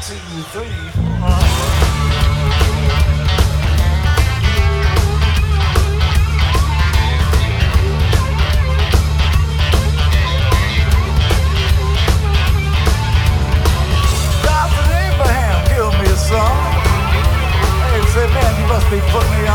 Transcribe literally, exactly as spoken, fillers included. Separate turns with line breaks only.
two, three, four. God said, Abraham, give me a son. Hey, said, man, you must be putting me